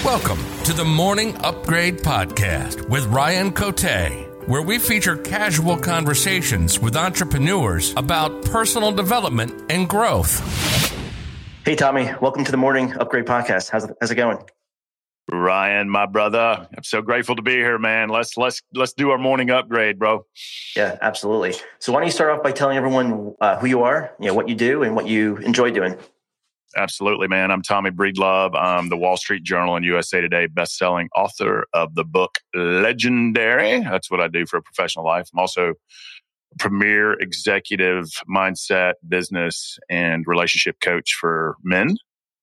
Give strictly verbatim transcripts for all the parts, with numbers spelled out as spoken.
Welcome to the Morning Upgrade Podcast with Ryan Cote, where we feature casual conversations with entrepreneurs about personal development and growth. Hey, Tommy. Welcome to the Morning Upgrade Podcast. How's it, how's it going? Ryan, my brother, I'm so grateful to be here, man. Let's let's let's do our morning upgrade, bro. Yeah, absolutely. So why don't you start off by telling everyone uh, who you are, you know, what you do, and what you enjoy doing? Absolutely, man. I'm Tommy Breedlove. I'm the Wall Street Journal and U S A Today best-selling author of the book Legendary. That's what I do for a professional life. I'm also a premier executive mindset, business, and relationship coach for men.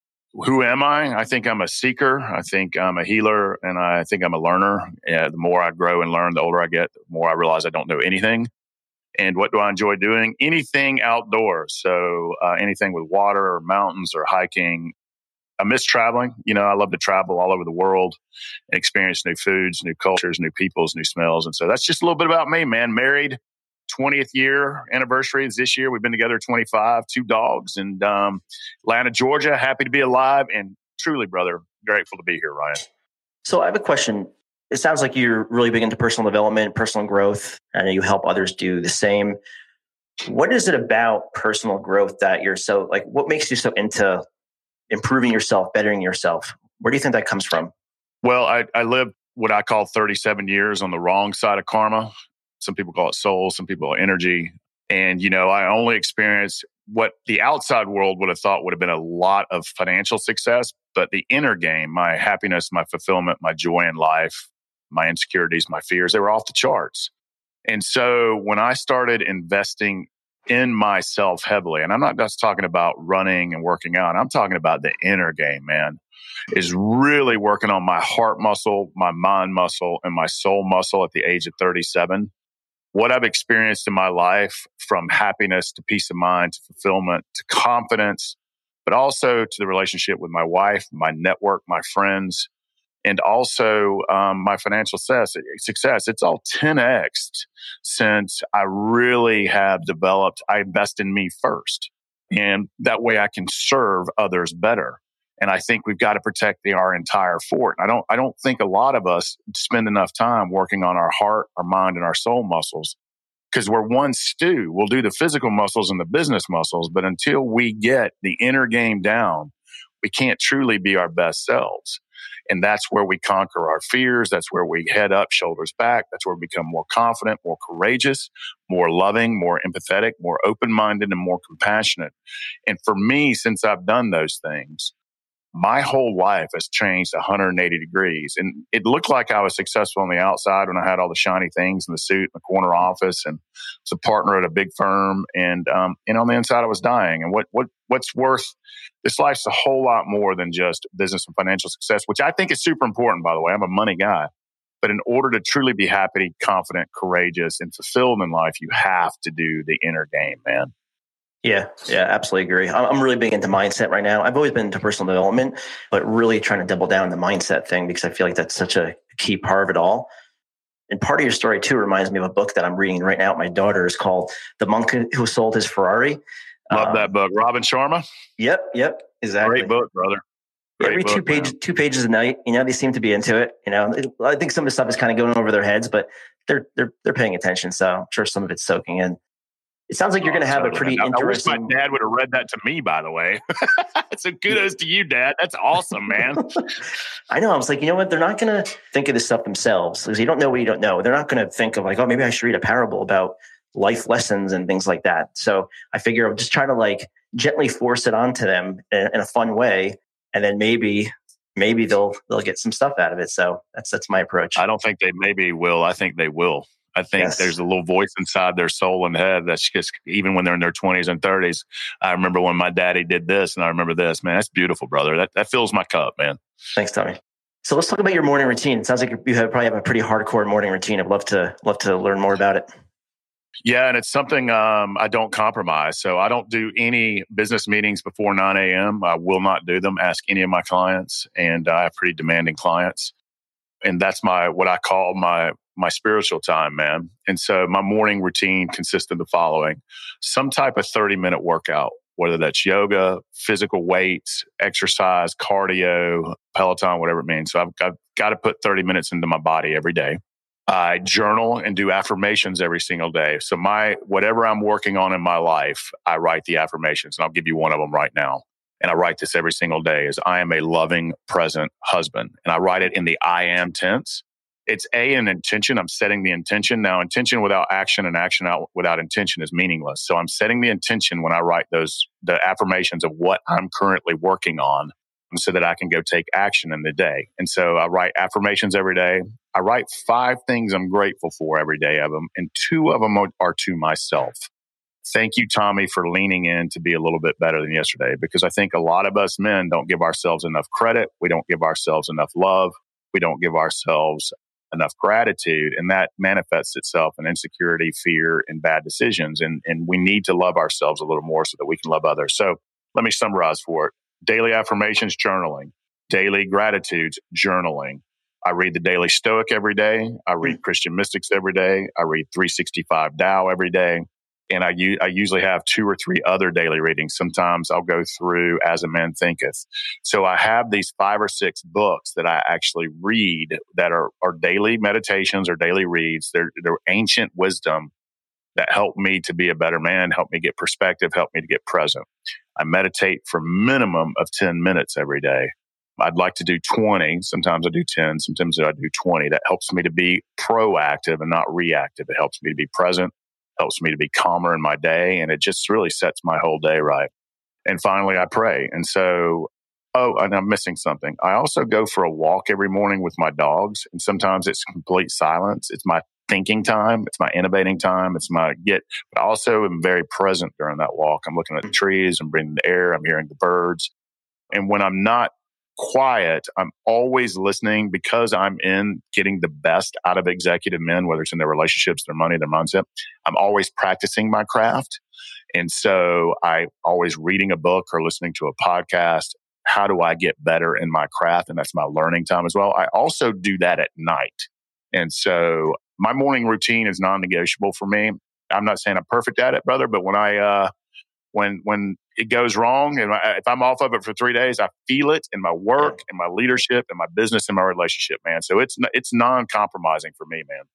Who am I? I think I'm a seeker. I think I'm a healer, and I think I'm a learner. Yeah, the more I grow and learn, the older I get, the more I realize I don't know anything. And what do I enjoy doing? Anything outdoors. So uh, anything with water or mountains or hiking. I miss traveling. You know, I love to travel all over the world and experience new foods, new cultures, new peoples, new smells. And so that's just a little bit about me, man. Married, twentieth year anniversary is this year. We've been together twenty-five, two dogs, and um, Atlanta, Georgia. Happy to be alive, and truly, brother, grateful to be here, Ryan. So I have a question. It sounds like you're really big into personal development, personal growth, and you help others do the same. What is it about personal growth that you're so like? What makes you so into improving yourself, bettering yourself? Where do you think that comes from? Well, I, I lived what I call thirty-seven years on the wrong side of karma. Some people call it soul, some people call it energy. And, you know, I only experienced what the outside world would have thought would have been a lot of financial success, but the inner game, my happiness, my fulfillment, my joy in life, my insecurities, my fears, they were off the charts. And so when I started investing in myself heavily, and I'm not just talking about running and working out, I'm talking about the inner game, man, is really working on my heart muscle, my mind muscle, and my soul muscle at the age of thirty-seven. What I've experienced in my life, from happiness to peace of mind to fulfillment to confidence, but also to the relationship with my wife, my network, my friends, and also um, my financial success, success, it's all ten X'd since I really have developed, I invest in me first. And that way I can serve others better. And I think we've got to protect the, our entire fort. I don't, I don't think a lot of us spend enough time working on our heart, our mind, and our soul muscles, because we're one stew. We'll do the physical muscles and the business muscles, but until we get the inner game down, we can't truly be our best selves. And that's where we conquer our fears. That's where we head up, shoulders back. That's where we become more confident, more courageous, more loving, more empathetic, more open-minded, and more compassionate. And for me, since I've done those things, my whole life has changed one hundred eighty degrees. And it looked like I was successful on the outside when I had all the shiny things in the suit in the corner office and was a partner at a big firm. And, um, and on the inside, I was dying. And what, what, what's worth, this life's a whole lot more than just business and financial success, which I think is super important, by the way. I'm a money guy. But in order to truly be happy, confident, courageous, and fulfilled in life, you have to do the inner game, man. Yeah, yeah, absolutely agree. I'm really big into mindset right now. I've always been into personal development, but really trying to double down on the mindset thing because I feel like that's such a key part of it all. And part of your story too reminds me of a book that I'm reading right now with my daughter. Is called The Monk Who Sold His Ferrari. Love um, that book. Robin Sharma? Yep, yep, exactly. Great book, brother. Great Every book, two pages, man. two pages a night. You know, they seem to be into it. You know, I think some of the stuff is kind of going over their heads, but they're they're they're paying attention. So I'm sure some of it's soaking in. It sounds like you're going to have totally, a pretty man. interesting... I wish my dad would have read that to me, by the way. So kudos to you, Dad. That's awesome, man. I know. I was like, you know what? They're not going to think of this stuff themselves because you don't know what you don't know. They're not going to think of like, oh, maybe I should read a parable about life lessons and things like that. So I figure I'll just try to like gently force it onto them in, in a fun way. And then maybe... maybe they'll they'll get some stuff out of it. So that's that's my approach. I don't think they maybe will. I think they will. I think Yes. There's a little voice inside their soul and head that's just, even when they're in their twenties and thirties, I remember when my daddy did this and I remember this. Man, that's beautiful, brother. That that fills my cup, man. Thanks, Tommy. So let's talk about your morning routine. It sounds like you have, probably have a pretty hardcore morning routine. I'd love to love to learn more about it. Yeah, and it's something um, I don't compromise. So I don't do any business meetings before nine a.m. I will not do them. Ask any of my clients, and I have pretty demanding clients. And that's my what I call my my spiritual time, man. And so my morning routine consists of the following: some type of thirty minute workout. whether that's yoga, physical weights, exercise, cardio, Peloton, whatever it means. So I've, I've got to put thirty minutes into my body every day. I journal and do affirmations every single day. So my whatever I'm working on in my life, I write the affirmations. And I'll give you one of them right now. And I write this every single day is I am a loving, present husband. And I write it in the I am tense. It's A, an intention. I'm setting the intention. Now, intention without action and action out without intention is meaningless. So I'm setting the intention when I write those, the affirmations of what I'm currently working on so that I can go take action in the day. And so I write affirmations every day. I write five things I'm grateful for every day of them. And two of them are to myself. Thank you, Tommy, for leaning in to be a little bit better than yesterday, because I think a lot of us men don't give ourselves enough credit. We don't give ourselves enough love. We don't give ourselves enough gratitude, and that manifests itself in insecurity, fear, and bad decisions. And, and we need to love ourselves a little more so that we can love others. So let me summarize for it. Daily affirmations, journaling. Daily gratitudes, journaling. I read the Daily Stoic every day. I read Christian Mystics every day. I read three sixty-five Tao every day. And I, u- I usually have two or three other daily readings. Sometimes I'll go through As a Man Thinketh. So I have these five or six books that I actually read that are, are daily meditations or daily reads. They're, they're ancient wisdom that help me to be a better man, help me get perspective, help me to get present. I meditate for minimum of ten minutes every day. I'd like to do twenty. Sometimes I do ten. Sometimes I do twenty. That helps me to be proactive and not reactive. It helps me to be present, helps me to be calmer in my day, and it just really sets my whole day right. And finally, I pray. And so, oh, and I'm missing something. I also go for a walk every morning with my dogs, and sometimes it's complete silence. It's my thinking time. It's my innovating time. It's my get, but I also am very present during that walk. I'm looking at the trees, I'm breathing the air, I'm hearing the birds. And when I'm not quiet, I'm always listening because I'm in getting the best out of executive men, whether it's in their relationships, their money, their mindset. I'm always practicing my craft. And so I always reading a book or listening to a podcast. How do I get better in my craft? And that's my learning time as well. I also do that at night. And so my morning routine is non-negotiable for me. I'm not saying I'm perfect at it, brother, but when I, uh, when, when it goes wrong and I, if I'm off of it for three days, I feel it in my work, in my leadership, in my business, in my relationship, man. So it's, it's non-compromising for me, man.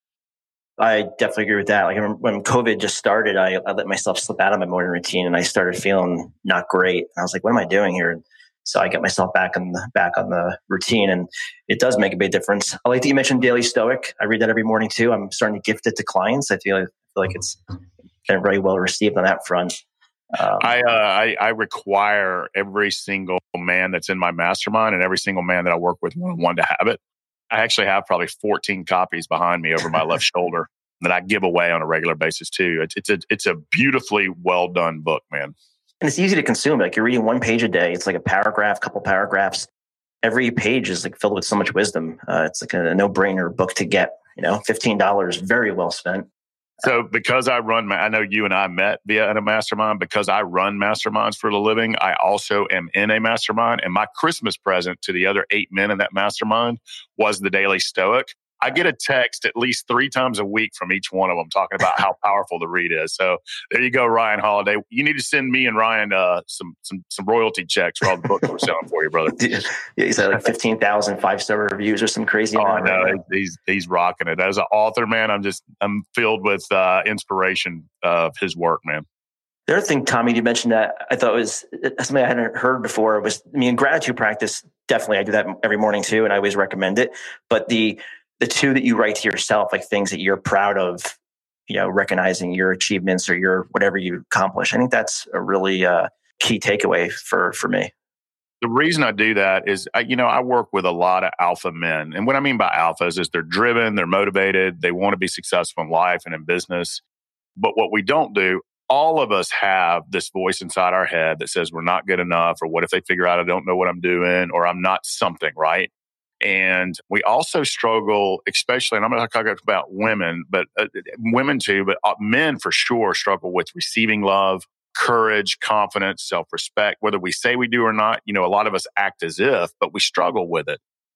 I definitely agree with that. Like when COVID just started, I, I let myself slip out of my morning routine and I started feeling not great. And I was like, what am I doing here? So I got myself back on the, back on the routine, and it does make a big difference. I like that you mentioned Daily Stoic. I read that every morning too. I'm starting to gift it to clients. I feel, I feel like it's been very well received on that front. Um, I, uh, I I require every single man that's in my mastermind and every single man that I work with one-on-one to have it. I actually have probably fourteen copies behind me over my left shoulder that I give away on a regular basis too. It's it's a it's a beautifully well done book, man. And it's easy to consume. Like you're reading one page a day. It's like a paragraph, couple paragraphs. Every page is like filled with so much wisdom. Uh, it's like a no-brainer book to get. You know, fifteen dollars, very well spent. So because I run, I know you and I met via a mastermind. Because I run masterminds for a living, I also am in a mastermind. And my Christmas present to the other eight men in that mastermind was the Daily Stoic. I get a text at least three times a week from each one of them talking about how powerful the read is. So there you go, Ryan Holiday. You need to send me and Ryan uh, some some some royalty checks for all the books we're selling for you, brother. Yeah, he's had like fifteen thousand five-star reviews or some crazy Oh, amount. no, Right he's he's rocking it. As an author, man, I'm just I'm filled with uh, inspiration of his work, man. The other thing, Tommy, you mentioned that I thought was something I hadn't heard before was, I mean, gratitude practice. Definitely, I do that every morning too, and I always recommend it. But the the two that you write to yourself, like things that you're proud of, you know, recognizing your achievements or your whatever you accomplish. I think that's a really uh, key takeaway for for me. The reason I do that is, I, you know, I work with a lot of alpha men. And what I mean by alphas is they're driven, they're motivated, they want to be successful in life and in business. But what we don't do, all of us have this voice inside our head that says we're not good enough, or what if they figure out I don't know what I'm doing, or I'm not something, right? And we also struggle, especially, and I'm going to talk about women, but uh, women too, but uh, men for sure struggle with receiving love, courage, confidence, self-respect, whether we say we do or not. You know, a lot of us act as if, but we struggle with it.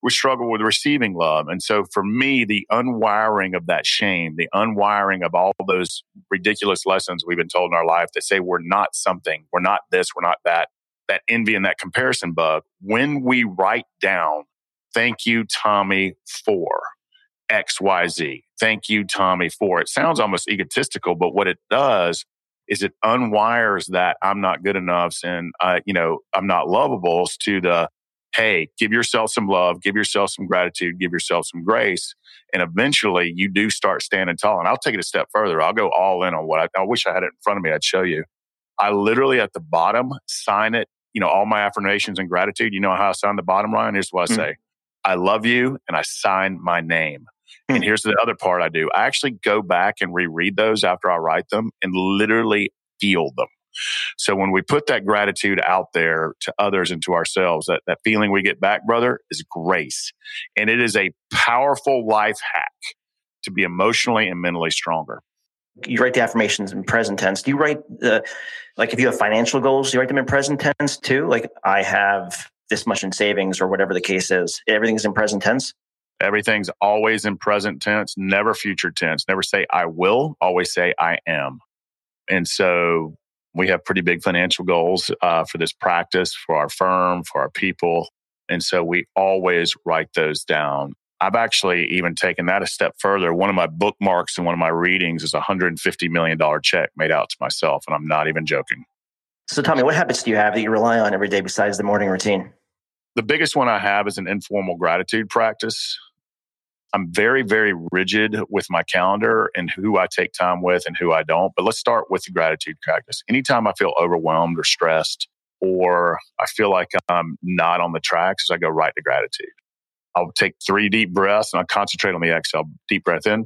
we struggle with receiving love. And so for me, the unwiring of that shame, the unwiring of all those ridiculous lessons we've been told in our life that say we're not something, we're not this, we're not that, that envy and that comparison bug, when we write down, thank you, Tommy, for X, Y, Z. Thank you, Tommy, for. It sounds almost egotistical, but what it does is it unwires that I'm not good enough and, uh, you know, I'm not lovable to the, hey, give yourself some love, give yourself some gratitude, give yourself some grace. And eventually you do start standing tall. And I'll take it a step further. I'll go all in on what I, I wish I had it in front of me. I'd show you. I literally at the bottom sign it, you know, all my affirmations and gratitude. You know how I sign the bottom, Ryan? Here's what I say. Mm-hmm. I love you. And I sign my name. Mm-hmm. And here's the other part I do. I actually go back and reread those after I write them and literally feel them. So when we put that gratitude out there to others and to ourselves, that, that feeling we get back, brother, is grace. And it is a powerful life hack to be emotionally and mentally stronger. You write the affirmations in present tense. Do you write the, like if you have financial goals, do you write them in present tense too? Like I have this much in savings or whatever the case is. Everything's in present tense? Everything's always in present tense, never future tense. Never say I will, always say I am. And so we have pretty big financial goals uh, for this practice, for our firm, for our people. And so we always write those down. I've actually even taken that a step further. One of my bookmarks in one of my readings is a one hundred fifty million dollars check made out to myself. And I'm not even joking. So Tommy, what habits do you have that you rely on every day besides the morning routine? The biggest one I have is an informal gratitude practice. I'm very, very rigid with my calendar and who I take time with and who I don't. But let's start with the gratitude practice. Anytime I feel overwhelmed or stressed, or I feel like I'm not on the tracks, I go right to gratitude. I'll take three deep breaths and I concentrate on the exhale. Deep breath in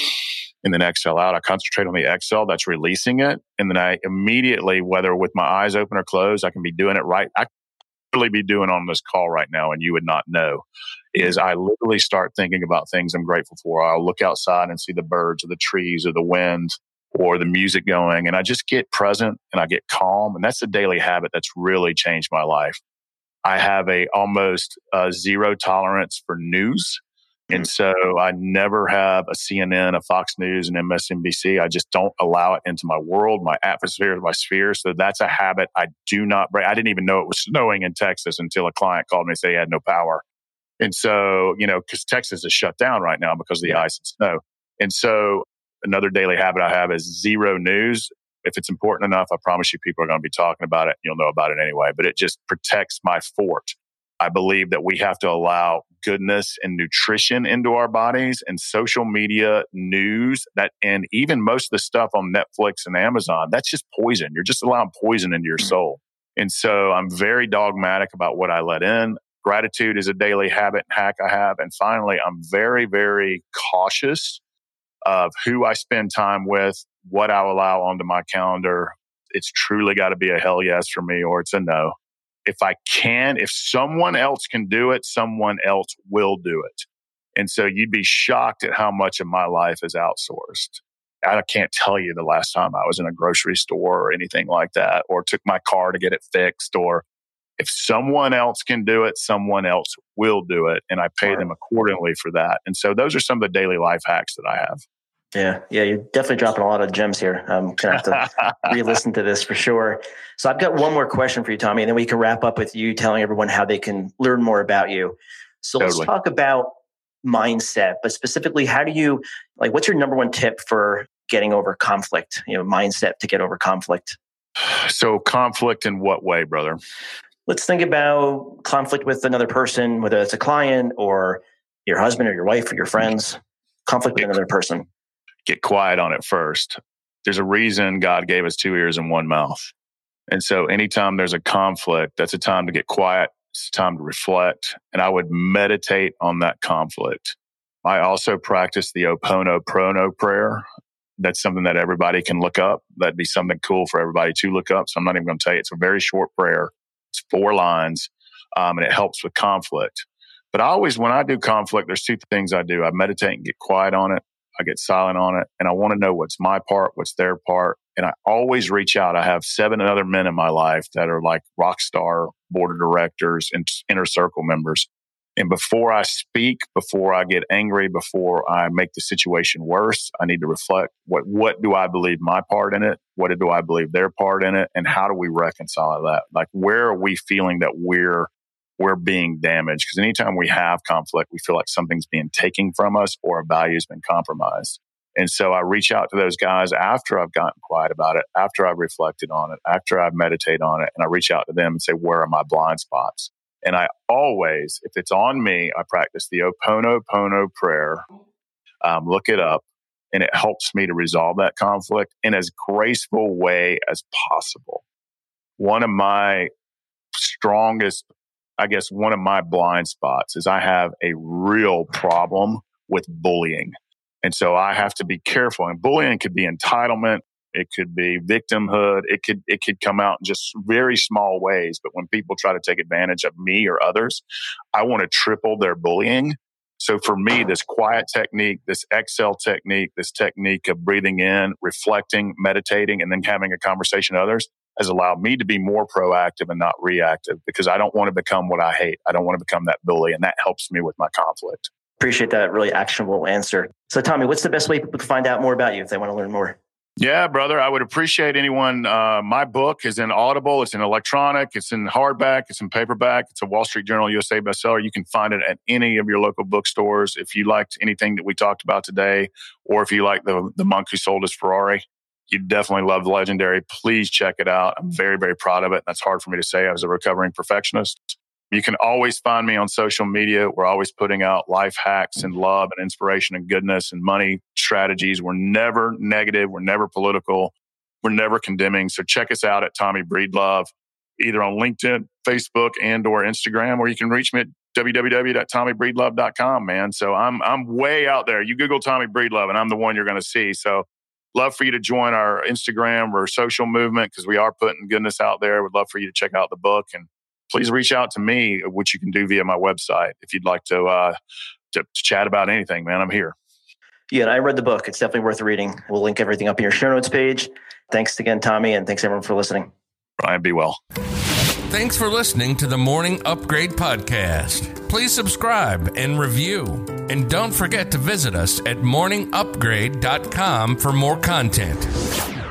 and then exhale out. I concentrate on the exhale. That's releasing it. And then I immediately, whether with my eyes open or closed, I can be doing it right. I could really be doing on this call right now and you would not know. Is I literally start thinking about things I'm grateful for. I'll look outside and see the birds or the trees or the wind or the music going. And I just get present and I get calm. And that's a daily habit that's really changed my life. I have a almost uh, zero tolerance for news. Mm-hmm. And so I never have a C N N, a Fox News, an M S N B C. I just don't allow it into my world, my atmosphere, my sphere. So that's a habit I do not break. I didn't even know it was snowing in Texas until a client called me and said he had no power. And so, you know, because Texas is shut down right now because of the ice and snow. And so another daily habit I have is zero news. If it's important enough, I promise you people are going to be talking about it. You'll know about it anyway, but it just protects my fort. I believe that we have to allow goodness and nutrition into our bodies, and social media, news, that, and even most of the stuff on Netflix and Amazon, that's just poison. You're just allowing poison into your soul. And so I'm very dogmatic about what I let in. Gratitude is a daily habit and hack I have. And finally, I'm very, very cautious of who I spend time with, what I allow onto my calendar. It's truly got to be a hell yes for me or it's a no. If I can, if someone else can do it, someone else will do it. And so you'd be shocked at how much of my life is outsourced. I can't tell you the last time I was in a grocery store or anything like that, or took my car to get it fixed, or if someone else can do it, someone else will do it. And I pay wow. them accordingly for that. And so those are some of the daily life hacks that I have. Yeah. Yeah. You're definitely dropping a lot of gems here. I'm going to have to re-listen to this for sure. So I've got one more question for you, Tommy, and then we can wrap up with you telling everyone how they can learn more about you. So totally. Let's talk about mindset, but specifically, how do you, like, what's your number one tip for getting over conflict, you know, mindset to get over conflict? So conflict in what way, brother? Let's think about conflict with another person, whether it's a client or your husband or your wife or your friends, conflict with another person. Get quiet on it first. There's a reason God gave us two ears and one mouth. And so anytime there's a conflict, that's a time to get quiet. It's a time to reflect. And I would meditate on that conflict. I also practice the Ho'oponopono prayer. That's something that everybody can look up. That'd be something cool for everybody to look up. So I'm not even going to tell you. It's a very short prayer. It's four lines, um, and it helps with conflict. But I always, when I do conflict, there's two things I do. I meditate and get quiet on it. I get silent on it. And I want to know what's my part, what's their part. And I always reach out. I have seven other men in my life that are like rock star board of directors and inner circle members. And before I speak, before I get angry, before I make the situation worse, I need to reflect what, what do I believe my part in it? What do I believe their part in it? And how do we reconcile that? Like, where are we feeling that we're, we're being damaged? Because anytime we have conflict, we feel like something's being taken from us or a value's been compromised. And so I reach out to those guys after I've gotten quiet about it, after I've reflected on it, after I've meditated on it, and I reach out to them and say, where are my blind spots? And I always, if it's on me, I practice the Ho'oponopono prayer, um, look it up, and it helps me to resolve that conflict in as graceful way as possible. One of my strongest, I guess, one of my blind spots is I have a real problem with bullying. And so I have to be careful. And bullying could be entitlement. It could be victimhood. It could it could come out in just very small ways. But when people try to take advantage of me or others, I want to triple their bullying. So for me, this quiet technique, this exhale technique, this technique of breathing in, reflecting, meditating, and then having a conversation with others has allowed me to be more proactive and not reactive, because I don't want to become what I hate. I don't want to become that bully. And that helps me with my conflict. Appreciate that really actionable answer. So Tommy, what's the best way people can find out more about you if they want to learn more? Yeah, brother, I would appreciate anyone. Uh, my book is in Audible. It's in electronic. It's in hardback. It's in paperback. It's a Wall Street Journal U S A bestseller. You can find it at any of your local bookstores. If you liked anything that we talked about today, or if you like the, the monk who sold his Ferrari, you definitely love Legendary. Please check it out. I'm very, very proud of it. That's hard for me to say. I was a recovering perfectionist. You can always find me on social media. We're always putting out life hacks and love and inspiration and goodness and money strategies. We're never negative. We're never political. We're never condemning. So check us out at Tommy Breedlove, either on LinkedIn, Facebook, and or Instagram, or you can reach me at w w w dot tommy breedlove dot com, man. So I'm I'm way out there. You Google Tommy Breedlove and I'm the one you're going to see. So love for you to join our Instagram or social movement, because we are putting goodness out there. Would love for you to check out the book, and please reach out to me, which you can do via my website. If you'd like to, uh, to, to chat about anything, man, I'm here. Yeah, I read the book. It's definitely worth reading. We'll link everything up in your show notes page. Thanks again, Tommy, and thanks everyone for listening. Ryan, be well. Thanks for listening to the Morning Upgrade Podcast. Please subscribe and review. And don't forget to visit us at morning upgrade dot com for more content.